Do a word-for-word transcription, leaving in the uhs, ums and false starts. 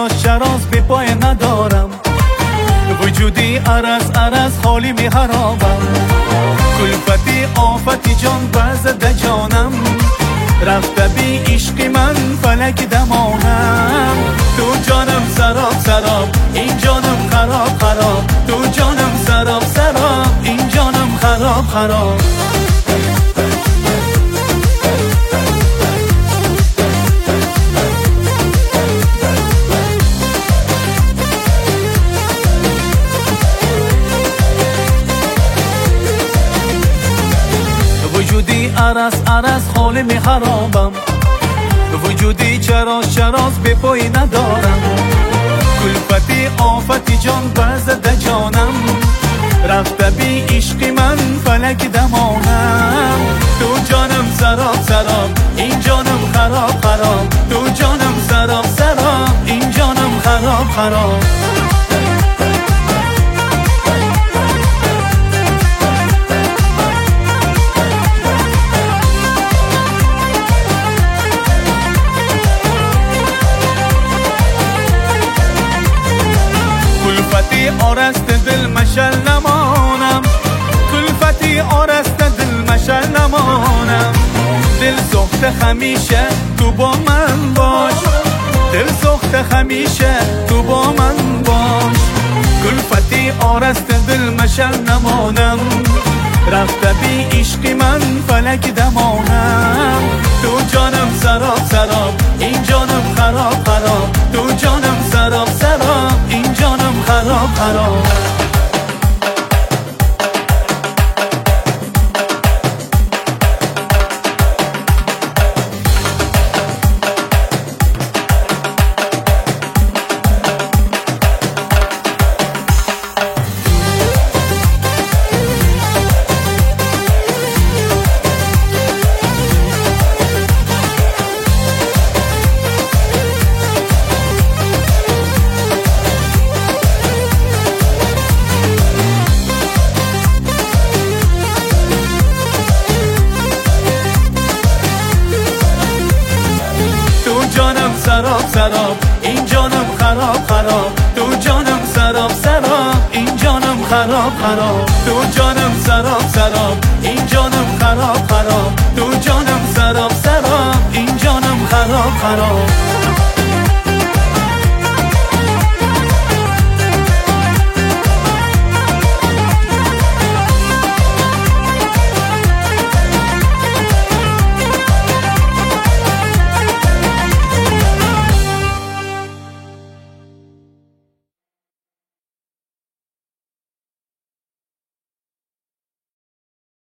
چراز چراز به پای ندارم، وجودی عرض عرض حالی می خرابم. کلفتی آفتی جان بزده جانم، رفته بی عشق من فلک دمانم. تو جانم سراب سراب این جانم خراب خراب، تو جانم سراب سراب این جانم خراب خراب. وجودی عرض عرض حال می خرابم، وجودی چراز چراز به پای ندارم. کلفتی آفتی جان بزده جانم، رفته بی عشق من فلک دمانم. تو جانم سراب سراب این جانم خراب خراب، تو جانم سراب سراب این جانم خراب خراب. کلفتی آرست دل مشل نمانم، کلفتی آرست دل مشل نمانم. دل سخت همیشه تو با من باش، دل سخت همیشه تو با من باش. کلفتی آرست دل مشل نمانم، رفته بی عشق من فلک دمانم. تو جانم سراب سراب این جانم خراب خراب، تو جانم سراب سراب این جانم خراب خراب. جانم سراب سراب این جانم خراب خراب، تو جانم سراب سراب این جانم خراب خراب. تو جانم سراب سراب این جانم خراب خراب، تو جانم سراب سراب این جانم خراب خراب.